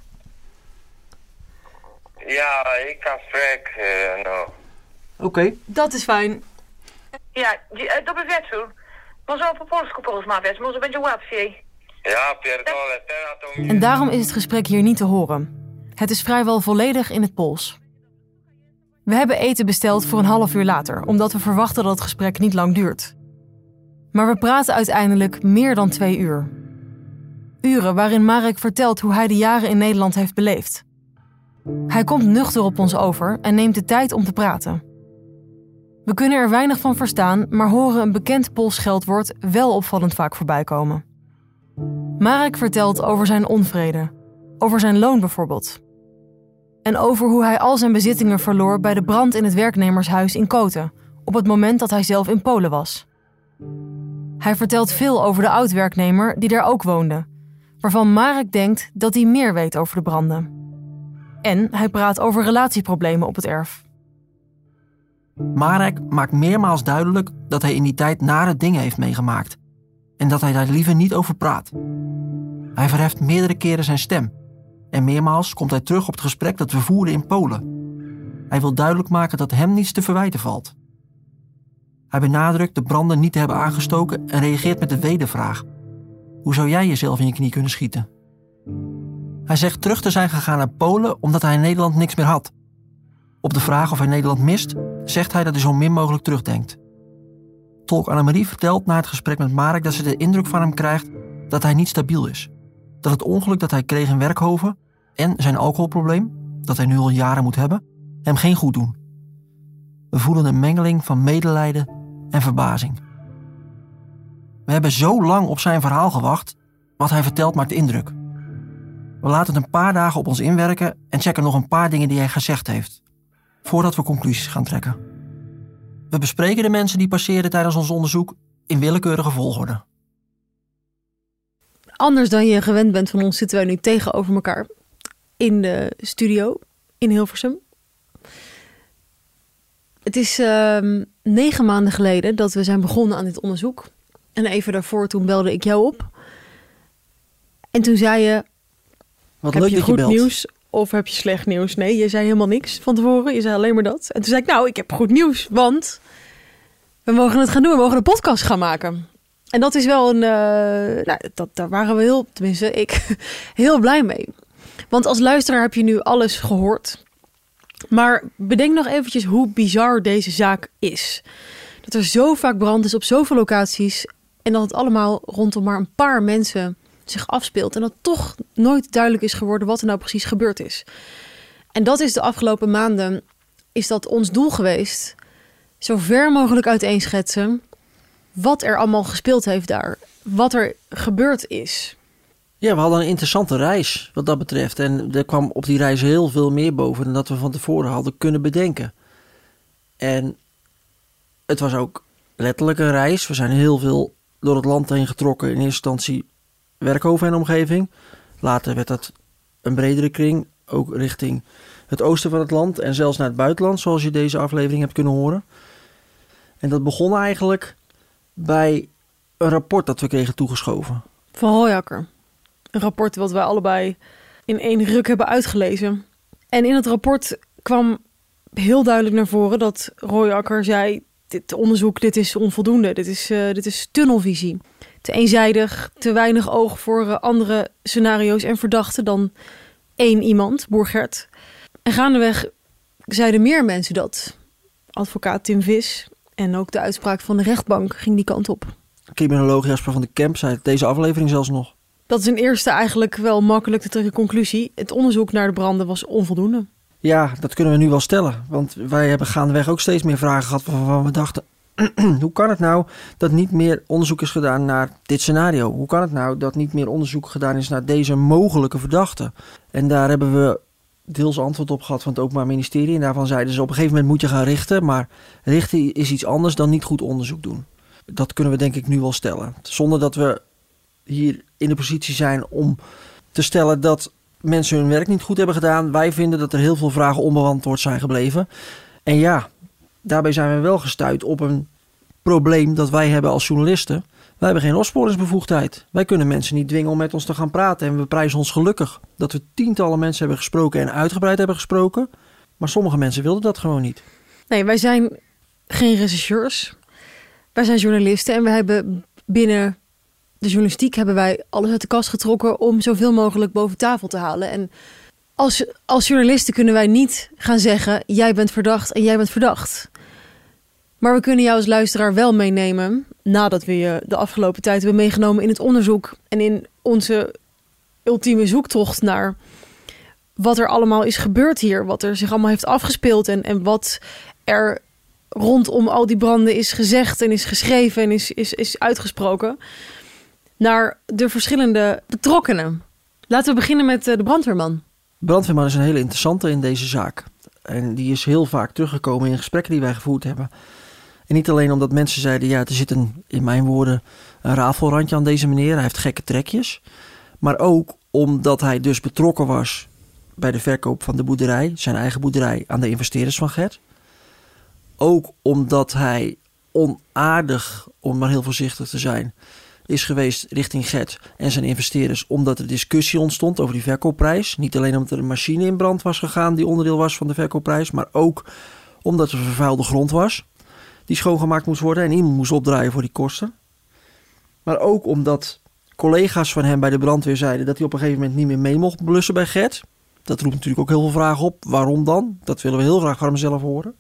Ja, ik kan spreken. Uh, no. Oké. Okay. Dat is fijn. Ja, dobry wieczór. Może po polsku porozmawiać, może będzie łatwiej. Ja, pierdolę, teraz to... En daarom is het gesprek hier niet te horen. Het is vrijwel volledig in het Pools. We hebben eten besteld voor een half uur later, omdat we verwachten dat het gesprek niet lang duurt. Maar we praten uiteindelijk meer dan twee uur. Uren waarin Marek vertelt hoe hij de jaren in Nederland heeft beleefd. Hij komt nuchter op ons over en neemt de tijd om te praten. We kunnen er weinig van verstaan, maar horen een bekend Pools scheldwoord wel opvallend vaak voorbij komen. Marek vertelt over zijn onvrede, over zijn loon bijvoorbeeld. En over hoe hij al zijn bezittingen verloor bij de brand in het werknemershuis in Koten, op het moment dat hij zelf in Polen was. Hij vertelt veel over de oud-werknemer die daar ook woonde, waarvan Marek denkt dat hij meer weet over de branden. En hij praat over relatieproblemen op het erf. Marek maakt meermaals duidelijk dat hij in die tijd nare dingen heeft meegemaakt en dat hij daar liever niet over praat. Hij verheft meerdere keren zijn stem en meermaals komt hij terug op het gesprek dat we voerden in Polen. Hij wil duidelijk maken dat hem niets te verwijten valt. Hij benadrukt de branden niet te hebben aangestoken en reageert met de wedervraag: hoe zou jij jezelf in je knie kunnen schieten? Hij zegt terug te zijn gegaan naar Polen omdat hij in Nederland niks meer had. Op de vraag of hij Nederland mist, zegt hij dat hij zo min mogelijk terugdenkt. Tolk Annemarie vertelt na het gesprek met Marek dat ze de indruk van hem krijgt dat hij niet stabiel is. Dat het ongeluk dat hij kreeg in Werkhoven en zijn alcoholprobleem, dat hij nu al jaren moet hebben, hem geen goed doen. We voelen een mengeling van medelijden en verbazing. We hebben zo lang op zijn verhaal gewacht, wat hij vertelt maakt indruk. We laten het een paar dagen op ons inwerken en checken nog een paar dingen die hij gezegd heeft, voordat we conclusies gaan trekken. We bespreken de mensen die passeerden tijdens ons onderzoek in willekeurige volgorde. Anders dan je gewend bent van ons zitten wij nu tegenover elkaar in de studio in Hilversum Het is uh, negen maanden geleden dat we zijn begonnen aan dit onderzoek. En even daarvoor, toen belde ik jou op. En toen zei je... Wat heb leuk je dat goed je belt. nieuws of heb je slecht nieuws? Nee, je zei helemaal niks van tevoren. Je zei alleen maar dat. En toen zei ik, nou, ik heb goed nieuws. Want we mogen het gaan doen. We mogen een podcast gaan maken. En dat is wel een... Uh, nou, dat, daar waren we heel, tenminste ik, heel blij mee. Want als luisteraar heb je nu alles gehoord. Maar bedenk nog eventjes hoe bizar deze zaak is. Dat er zo vaak brand is op zoveel locaties. En dat het allemaal rondom maar een paar mensen zich afspeelt. En dat toch nooit duidelijk is geworden wat er nou precies gebeurd is. En dat is de afgelopen maanden, is dat ons doel geweest. Zo ver mogelijk uiteenschetsen wat er allemaal gespeeld heeft daar. Wat er gebeurd is. Ja, we hadden een interessante reis wat dat betreft. En er kwam op die reis heel veel meer boven dan dat we van tevoren hadden kunnen bedenken. En het was ook letterlijk een reis. We zijn heel veel door het land heen getrokken. In eerste instantie Werkhoven en omgeving. Later werd dat een bredere kring. Ook richting het oosten van het land. En zelfs naar het buitenland, zoals je deze aflevering hebt kunnen horen. En dat begon eigenlijk bij een rapport dat we kregen toegeschoven. Van Hooijakker. Een rapport wat wij allebei in één ruk hebben uitgelezen. En in het rapport kwam heel duidelijk naar voren dat Hooijakker zei... dit onderzoek, dit is onvoldoende, dit is, uh, dit is tunnelvisie. Te eenzijdig, te weinig oog voor uh, andere scenario's en verdachten dan één iemand, Boergert. En gaandeweg zeiden meer mensen dat. Advocaat Tim Vis en ook de uitspraak van de rechtbank ging die kant op. Criminoloog Jasper van de Kemp zei deze aflevering zelfs nog. Dat is een eerste eigenlijk wel makkelijk te trekken conclusie. Het onderzoek naar de branden was onvoldoende. Ja, dat kunnen we nu wel stellen. Want wij hebben gaandeweg ook steeds meer vragen gehad waarvan we dachten... hoe kan het nou dat niet meer onderzoek is gedaan naar dit scenario? Hoe kan het nou dat niet meer onderzoek gedaan is naar deze mogelijke verdachte? En daar hebben we deels antwoord op gehad van het Openbaar Ministerie. En daarvan zeiden ze op een gegeven moment moet je gaan richten. Maar richten is iets anders dan niet goed onderzoek doen. Dat kunnen we denk ik nu wel stellen. Zonder dat we hier in de positie zijn om te stellen dat mensen hun werk niet goed hebben gedaan. Wij vinden dat er heel veel vragen onbeantwoord zijn gebleven. En ja, daarbij zijn we wel gestuit op een probleem dat wij hebben als journalisten. Wij hebben geen opsporingsbevoegdheid. Wij kunnen mensen niet dwingen om met ons te gaan praten. En we prijzen ons gelukkig dat we tientallen mensen hebben gesproken en uitgebreid hebben gesproken. Maar sommige mensen wilden dat gewoon niet. Nee, wij zijn geen rechercheurs. Wij zijn journalisten en we hebben binnen de journalistiek hebben wij alles uit de kast getrokken om zoveel mogelijk boven tafel te halen. En als, als journalisten kunnen wij niet gaan zeggen, jij bent verdacht en jij bent verdacht. Maar we kunnen jou als luisteraar wel meenemen, nadat we je de afgelopen tijd hebben meegenomen in het onderzoek en in onze ultieme zoektocht naar wat er allemaal is gebeurd hier, wat er zich allemaal heeft afgespeeld en, en wat er rondom al die branden is gezegd en is geschreven en is, is, is uitgesproken, naar de verschillende betrokkenen. Laten we beginnen met de brandweerman. De brandweerman is een hele interessante in deze zaak. En die is heel vaak teruggekomen in gesprekken die wij gevoerd hebben. En niet alleen omdat mensen zeiden, ja, er zit een, in mijn woorden, een rafelrandje aan deze meneer. Hij heeft gekke trekjes. Maar ook omdat hij dus betrokken was bij de verkoop van de boerderij, zijn eigen boerderij, aan de investeerders van Gert. Ook omdat hij onaardig, om maar heel voorzichtig te zijn, is geweest richting Gert en zijn investeerders, omdat er discussie ontstond over die verkoopprijs. Niet alleen omdat er een machine in brand was gegaan die onderdeel was van de verkoopprijs, maar ook omdat er vervuilde grond was die schoongemaakt moest worden en iemand moest opdraaien voor die kosten. Maar ook omdat collega's van hem bij de brandweer zeiden dat hij op een gegeven moment niet meer mee mocht blussen bij Gert. Dat roept natuurlijk ook heel veel vragen op. Waarom dan? Dat willen we heel graag van hem zelf horen.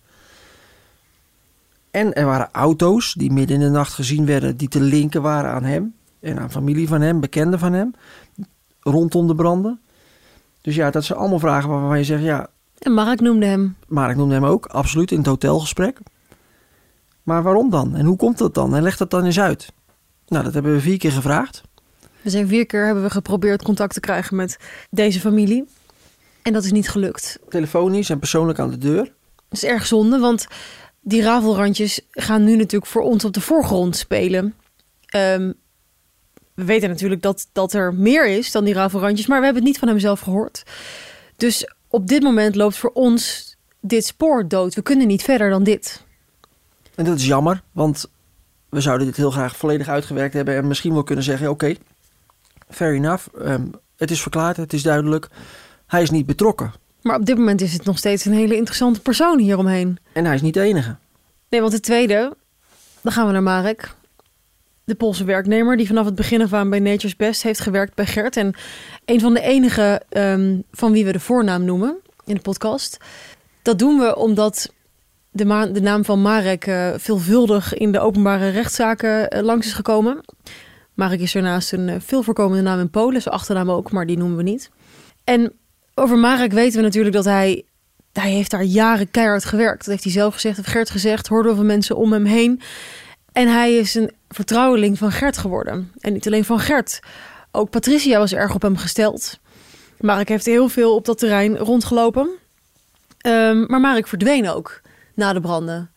En er waren auto's die midden in de nacht gezien werden die te linken waren aan hem en aan familie van hem, bekenden van hem, rondom de branden. Dus ja, dat zijn allemaal vragen waarvan je zegt, ja... En Mark noemde hem. Mark noemde hem ook, absoluut, in het hotelgesprek. Maar waarom dan? En hoe komt dat dan? En leg dat dan eens uit. Nou, dat hebben we vier keer gevraagd. We zijn vier keer hebben we geprobeerd contact te krijgen met deze familie. En dat is niet gelukt. Telefonisch en persoonlijk aan de deur. Dat is erg zonde, want die rafelrandjes gaan nu natuurlijk voor ons op de voorgrond spelen. Um, we weten natuurlijk dat, dat er meer is dan die rafelrandjes, maar we hebben het niet van hem zelf gehoord. Dus op dit moment loopt voor ons dit spoor dood. We kunnen niet verder dan dit. En dat is jammer, want we zouden dit heel graag volledig uitgewerkt hebben en misschien wel kunnen zeggen, oké, okay, fair enough. Um, het is verklaard, het is duidelijk. Hij is niet betrokken. Maar op dit moment is het nog steeds een hele interessante persoon hieromheen. En hij is niet de enige. Nee, want de tweede, dan gaan we naar Marek. De Poolse werknemer die vanaf het begin af aan bij Nature's Best heeft gewerkt bij Gert. En een van de enigen um, van wie we de voornaam noemen in de podcast. Dat doen we omdat de, ma- de naam van Marek uh, veelvuldig in de openbare rechtszaken uh, langs is gekomen. Marek is daarnaast een uh, veel voorkomende naam in Polen. Zijn achternaam ook, maar die noemen we niet. En over Marek weten we natuurlijk dat hij... Hij heeft daar jaren keihard gewerkt. Dat heeft hij zelf gezegd, heeft Gert gezegd. Hoorden we van mensen om hem heen. En hij is een vertrouweling van Gert geworden. En niet alleen van Gert. Ook Patricia was erg op hem gesteld. Marek heeft heel veel op dat terrein rondgelopen. Um, maar Marek verdween ook na de branden.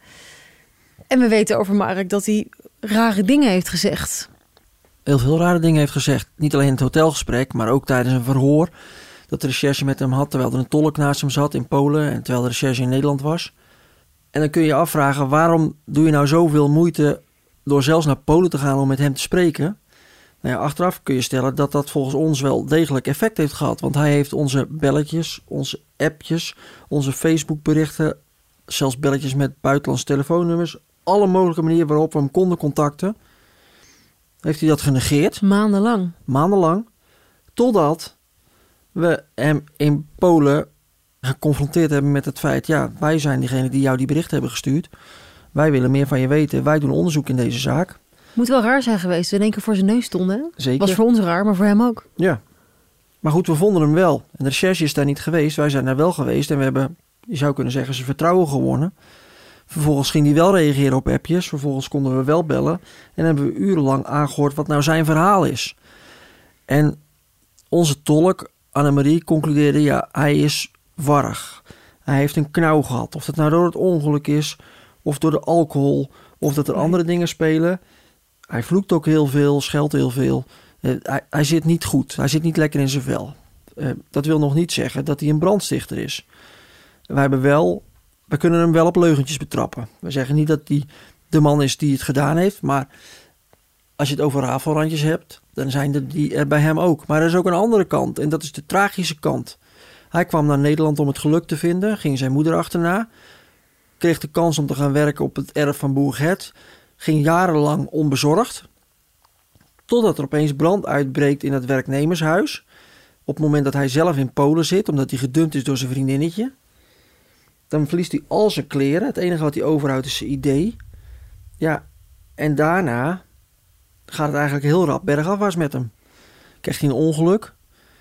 En we weten over Marek dat hij rare dingen heeft gezegd. Heel veel rare dingen heeft gezegd. Niet alleen in het hotelgesprek, maar ook tijdens een verhoor. Dat de recherche met hem had, terwijl er een tolk naast hem zat in Polen en terwijl de recherche in Nederland was. En dan kun je je afvragen, waarom doe je nou zoveel moeite door zelfs naar Polen te gaan om met hem te spreken? Nou ja, achteraf kun je stellen dat dat volgens ons wel degelijk effect heeft gehad. Want hij heeft onze belletjes, onze appjes, onze Facebookberichten, zelfs belletjes met buitenlandse telefoonnummers, alle mogelijke manieren waarop we hem konden contacten, heeft hij dat genegeerd. Maandenlang. Maandenlang. Totdat we hem in Polen geconfronteerd hebben met het feit, ja, wij zijn diegene die jou die bericht hebben gestuurd. Wij willen meer van je weten. Wij doen onderzoek in deze zaak. Moet wel raar zijn geweest. We in één keer voor zijn neus stonden. Zeker. Was voor ons raar, maar voor hem ook. Ja. Maar goed, we vonden hem wel. En de recherche is daar niet geweest. Wij zijn daar wel geweest. En we hebben, je zou kunnen zeggen, zijn vertrouwen gewonnen. Vervolgens ging hij wel reageren op appjes. Vervolgens konden we wel bellen. En hebben we urenlang aangehoord wat nou zijn verhaal is. En onze tolk, Annemarie, concludeerde, ja, hij is warrig. Hij heeft een knauw gehad. Of dat nou door het ongeluk is, of door de alcohol, of dat er nee. andere dingen spelen. Hij vloekt ook heel veel, scheldt heel veel. Uh, hij, hij zit niet goed. Hij zit niet lekker in zijn vel. Uh, dat wil nog niet zeggen dat hij een brandstichter is. Wij hebben wel, we kunnen hem wel op leugentjes betrappen. We zeggen niet dat hij de man is die het gedaan heeft, maar als je het over rafelrandjes hebt, dan zijn er die er bij hem ook. Maar er is ook een andere kant en dat is de tragische kant. Hij kwam naar Nederland om het geluk te vinden, ging zijn moeder achterna, kreeg de kans om te gaan werken op het erf van boer Gert, ging jarenlang onbezorgd, totdat er opeens brand uitbreekt in het werknemershuis. Op het moment dat hij zelf in Polen zit, omdat hij gedumpt is door zijn vriendinnetje. Dan verliest hij al zijn kleren. Het enige wat hij overhoudt is zijn idee. Ja, en daarna gaat het eigenlijk heel rap bergafwaarts met hem. Krijgt hij een ongeluk.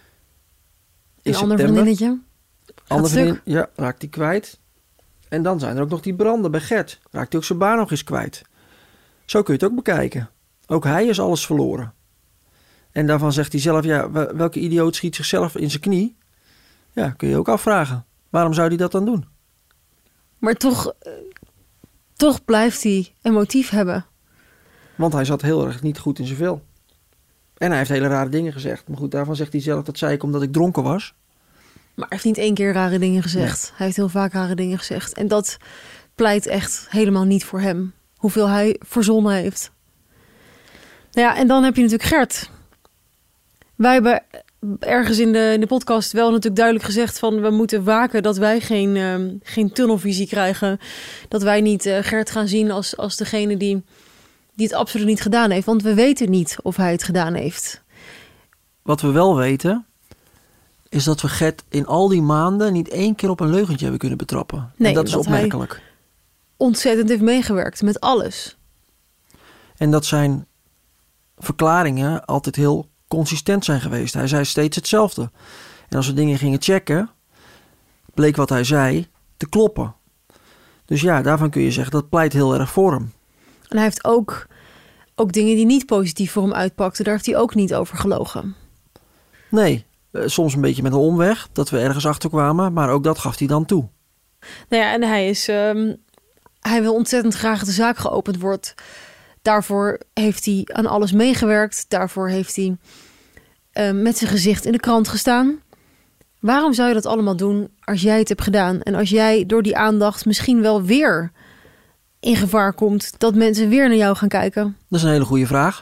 Een ander vriendinnetje. Ander vriendin, ja, raakt hij kwijt. En dan zijn er ook nog die branden bij Gert. Raakt hij ook zijn baan nog eens kwijt. Zo kun je het ook bekijken. Ook hij is alles verloren. En daarvan zegt hij zelf, ja, welke idioot schiet zichzelf in zijn knie? Ja, kun je ook afvragen. Waarom zou hij dat dan doen? Maar toch, toch blijft hij een motief hebben. Want hij zat heel erg niet goed in zijn vel. En hij heeft hele rare dingen gezegd. Maar goed, daarvan zegt hij zelf, dat zei ik omdat ik dronken was. Maar hij heeft niet één keer rare dingen gezegd. Nee. Hij heeft heel vaak rare dingen gezegd. En dat pleit echt helemaal niet voor hem. Hoeveel hij verzonnen heeft. Nou ja, en dan heb je natuurlijk Gert. Wij hebben ergens in de, in de podcast wel natuurlijk duidelijk gezegd van we moeten waken dat wij geen, uh, geen tunnelvisie krijgen. Dat wij niet uh, Gert gaan zien als, als degene die, die het absoluut niet gedaan heeft. Want we weten niet of hij het gedaan heeft. Wat we wel weten is dat we Gert in al die maanden niet één keer op een leugentje hebben kunnen betrappen. Nee, en dat is dat opmerkelijk. Hij ontzettend heeft meegewerkt met alles. En dat zijn verklaringen altijd heel consistent zijn geweest. Hij zei steeds hetzelfde. En als we dingen gingen checken, bleek wat hij zei te kloppen. Dus ja, daarvan kun je zeggen dat pleit heel erg voor hem. En hij heeft ook, ook dingen die niet positief voor hem uitpakten, daar heeft hij ook niet over gelogen. Nee, soms een beetje met een omweg, dat we ergens achter kwamen, maar ook dat gaf hij dan toe. Nou ja, en hij is, um, hij wil ontzettend graag dat de zaak geopend wordt. Daarvoor heeft hij aan alles meegewerkt. Daarvoor heeft hij uh, met zijn gezicht in de krant gestaan. Waarom zou je dat allemaal doen als jij het hebt gedaan? En als jij door die aandacht misschien wel weer in gevaar komt dat mensen weer naar jou gaan kijken? Dat is een hele goede vraag.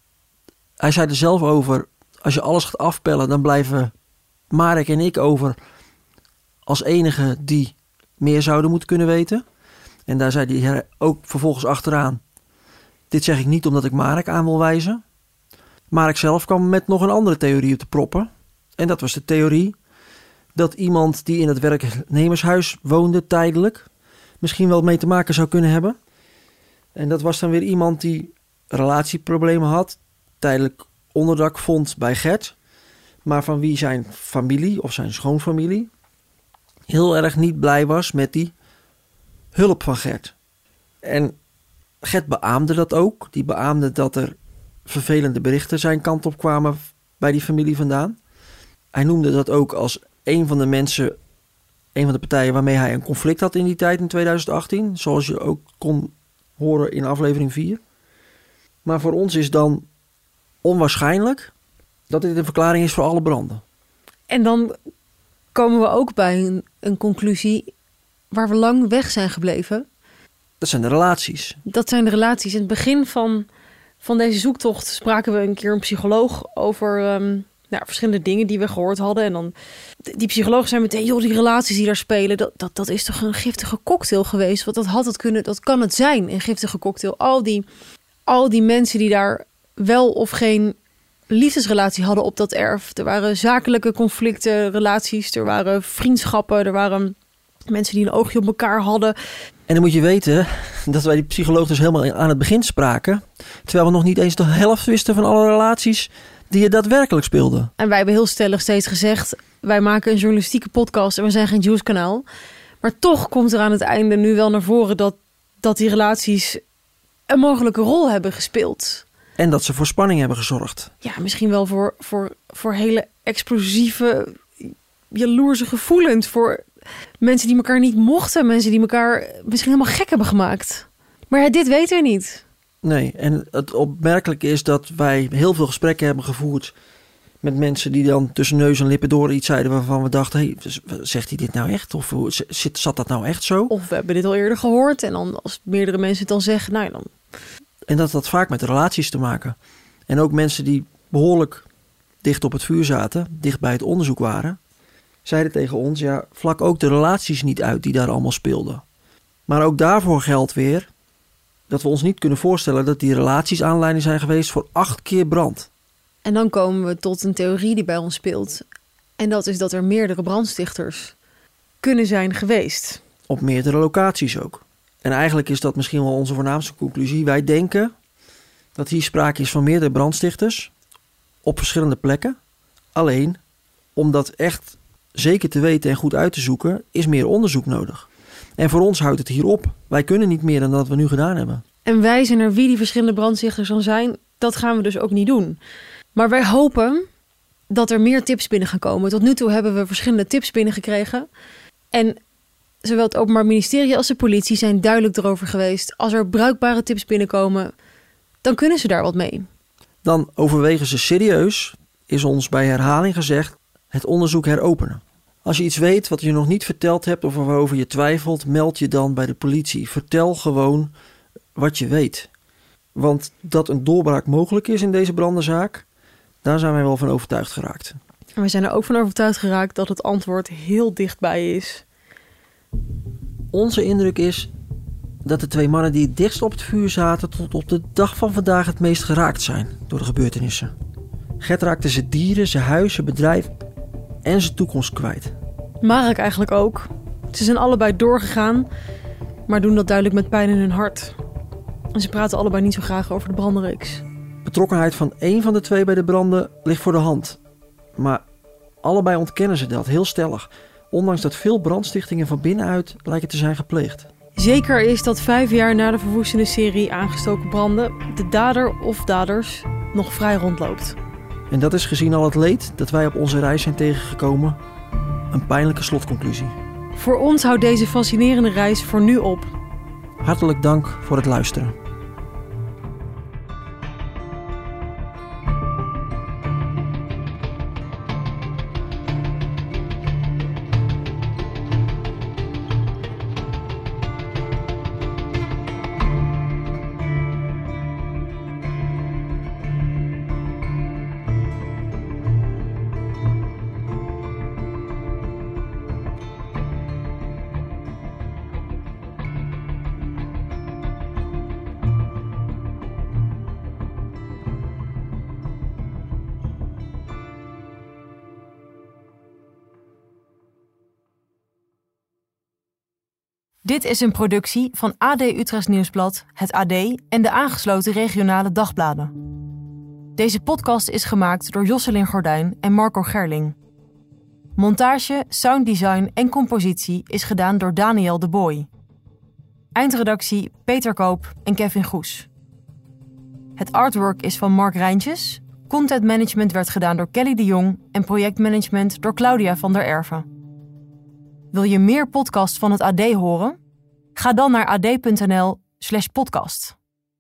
Hij zei er zelf over, als je alles gaat afpellen, dan blijven Marek en ik over als enige die meer zouden moeten kunnen weten. En daar zei hij ook vervolgens achteraan, dit zeg ik niet omdat ik Marek aan wil wijzen. Marek zelf kwam met nog een andere theorie op te proppen. En dat was de theorie dat iemand die in het werknemershuis woonde tijdelijk misschien wel mee te maken zou kunnen hebben. En dat was dan weer iemand die relatieproblemen had, tijdelijk onderdak vond bij Gert, maar van wie zijn familie of zijn schoonfamilie heel erg niet blij was met die hulp van Gert. En Gert beaamde dat ook. Die beaamde dat er vervelende berichten zijn kant op kwamen bij die familie vandaan. Hij noemde dat ook als een van de mensen, een van de partijen waarmee hij een conflict had in die tijd in twintig achttien. Zoals je ook kon horen in aflevering vier. Maar voor ons is dan onwaarschijnlijk dat dit een verklaring is voor alle branden. En dan komen we ook bij een, een conclusie waar we lang weg zijn gebleven. Dat zijn de relaties. Dat zijn de relaties. In het begin van, van deze zoektocht spraken we een keer een psycholoog over um, nou, verschillende dingen die we gehoord hadden. En dan die psycholoog zei meteen, joh, die relaties die daar spelen, dat, dat, dat is toch een giftige cocktail geweest? Want dat had het kunnen, dat kan het zijn, een giftige cocktail. Al die, al die mensen die daar wel of geen liefdesrelatie hadden op dat erf. Er waren zakelijke conflicten, relaties, er waren vriendschappen, er waren mensen die een oogje op elkaar hadden. En dan moet je weten dat wij die psycholoog dus helemaal aan het begin spraken, terwijl we nog niet eens de helft wisten van alle relaties die er daadwerkelijk speelden. En wij hebben heel stellig steeds gezegd, wij maken een journalistieke podcast en we zijn geen Juice kanaal. Maar toch komt er aan het einde nu wel naar voren dat, dat die relaties een mogelijke rol hebben gespeeld. En dat ze voor spanning hebben gezorgd. Ja, misschien wel voor, voor, voor hele explosieve, jaloerse gevoelens. Voor mensen die elkaar niet mochten. Mensen die elkaar misschien helemaal gek hebben gemaakt. Maar ja, dit weten we niet. Nee, en het opmerkelijke is dat wij heel veel gesprekken hebben gevoerd met mensen die dan tussen neus en lippen door iets zeiden waarvan we dachten, hey, zegt hij dit nou echt? Of zit, zat dat nou echt zo? Of we hebben dit al eerder gehoord. En dan als meerdere mensen het dan zeggen, nou dan... En dat had vaak met relaties te maken. En ook mensen die behoorlijk dicht op het vuur zaten, dicht bij het onderzoek waren, zeiden tegen ons, ja, vlak ook de relaties niet uit die daar allemaal speelden. Maar ook daarvoor geldt weer dat we ons niet kunnen voorstellen dat die relaties aanleiding zijn geweest voor acht keer brand. En dan komen we tot een theorie die bij ons speelt. En dat is dat er meerdere brandstichters kunnen zijn geweest. Op meerdere locaties ook. En eigenlijk is dat misschien wel onze voornaamste conclusie. Wij denken dat hier sprake is van meerdere brandstichters op verschillende plekken. Alleen, om dat echt zeker te weten en goed uit te zoeken, is meer onderzoek nodig. En voor ons houdt het hier op. Wij kunnen niet meer dan dat we nu gedaan hebben. En wijzen naar wie die verschillende brandstichters dan zijn, dat gaan we dus ook niet doen. Maar wij hopen dat er meer tips binnen gaan komen. Tot nu toe hebben we verschillende tips binnengekregen. En zowel het Openbaar Ministerie als de politie zijn duidelijk erover geweest. Als er bruikbare tips binnenkomen, dan kunnen ze daar wat mee. Dan overwegen ze serieus, is ons bij herhaling gezegd, het onderzoek heropenen. Als je iets weet wat je nog niet verteld hebt of waarover je twijfelt, meld je dan bij de politie. Vertel gewoon wat je weet. Want dat een doorbraak mogelijk is in deze brandenzaak, daar zijn wij wel van overtuigd geraakt. En we zijn er ook van overtuigd geraakt dat het antwoord heel dichtbij is. Onze indruk is dat de twee mannen die het dichtst op het vuur zaten tot op de dag van vandaag het meest geraakt zijn door de gebeurtenissen. Gert raakte zijn dieren, zijn huis, zijn bedrijf en zijn toekomst kwijt. Marek eigenlijk ook. Ze zijn allebei doorgegaan, maar doen dat duidelijk met pijn in hun hart. En ze praten allebei niet zo graag over de brandreeks. Betrokkenheid van één van de twee bij de branden ligt voor de hand. Maar allebei ontkennen ze dat heel stellig. Ondanks dat veel brandstichtingen van binnenuit lijken te zijn gepleegd. Zeker is dat vijf jaar na de verwoestende serie aangestoken branden de dader of daders nog vrij rondloopt. En dat is gezien al het leed dat wij op onze reis zijn tegengekomen een pijnlijke slotconclusie. Voor ons houdt deze fascinerende reis voor nu op. Hartelijk dank voor het luisteren. Dit is een productie van A D Utrechts Nieuwsblad, het A D en de aangesloten regionale dagbladen. Deze podcast is gemaakt door Josselin Gordijn en Marco Gerling. Montage, sounddesign en compositie is gedaan door Daniel de Boy. Eindredactie Peter Koop en Kevin Goes. Het artwork is van Mark Rijntjes. Content management werd gedaan door Kelly de Jong en projectmanagement door Claudia van der Erven. Wil je meer podcasts van het A D horen? Ga dan naar ad.nl slash podcast.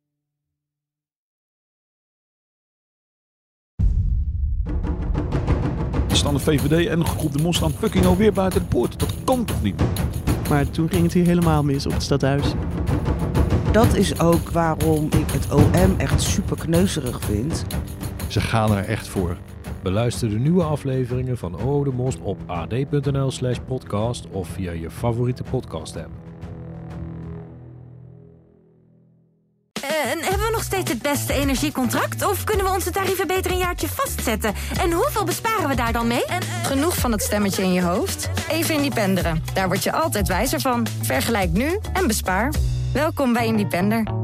Staan de V V D en de groep demonstranten fucking alweer buiten de poort. Dat kan toch niet? Maar toen ging het hier helemaal mis op het stadhuis. Dat is ook waarom ik het O M echt super kneuzerig vind. Ze gaan er echt voor. Beluister de nieuwe afleveringen van O de Mosp op ad.nl slash podcast of via je favoriete podcast app. En hebben we nog steeds het beste energiecontract? Of kunnen we onze tarieven beter een jaartje vastzetten? En hoeveel besparen we daar dan mee? En, uh... Genoeg van het stemmetje in je hoofd? Even Independeren. Daar word je altijd wijzer van. Vergelijk nu en bespaar. Welkom bij Independer.